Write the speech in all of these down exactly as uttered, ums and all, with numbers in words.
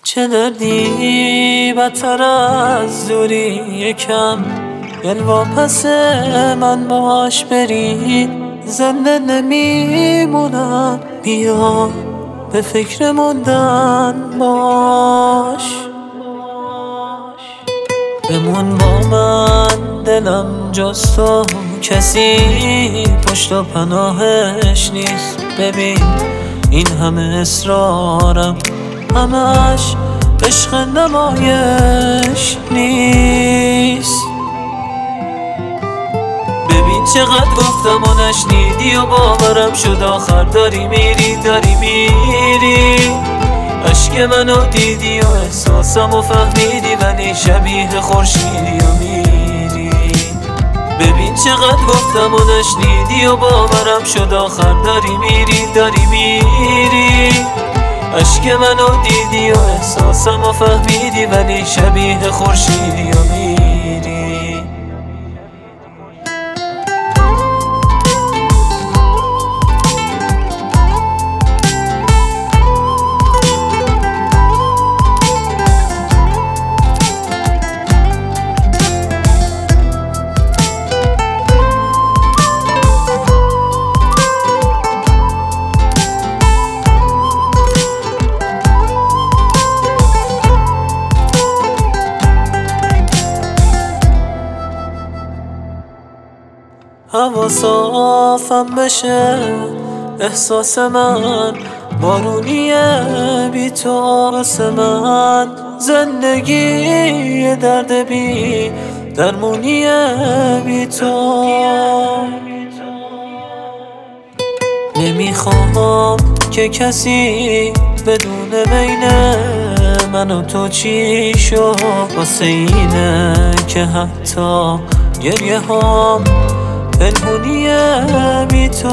چه دردی بدتر از دوری یکم دل واپس من باش بری زنده نمیمونم بیا به فکر موندن باش بمون با من دلم جز تو کسی پشت و پناهش نیست ببین این همه اصرارم همش عشق نمایش نیست ببین چقدر گفتم و نشنیدی و باورم شد آخر داری میری داری میری عشق منو دیدی و احساسم و فهمیدی ولی شبیه خورشیدی و میری ببین چقدر گفتم و نشنیدی و باورم شد آخر داری میری داری میری عشق منو دیدی و احساسم و فهمیدی ولی شبیه خورشیدی و میری هوا صافم بشه احساس من بارونیه بی تو آس من زندگی درد بی درمونیه بی تو نمیخوام که کسی بدون بین من و تو چی شو واسه اینه که حتی گریه هم پنهونیه بی تو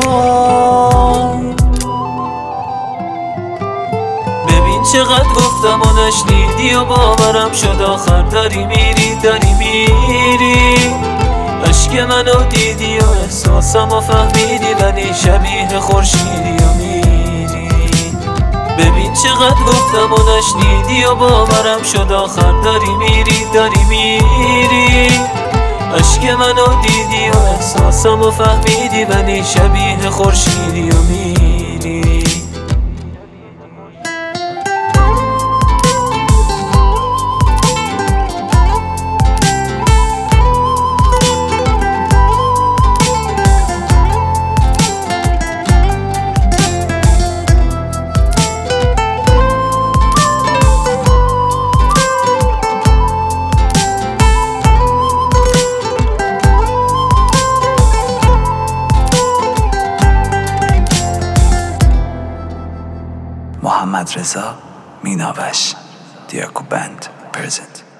ببین چقدر گفتم و نشنیدی و باورم شد آخر داری میری داری میری عشق منو دیدی و احساسم و فهمیدی ولی شبیه خورشیدی و میری ببین چقدر گفتم و نشنیدی و باورم شد آخر داری میری داری میری عشق منو دیدی و احساسم و فهمیدی ولی شبیه خورشیدی و میری محمد رضا میناوش دیاکو بند پرزنت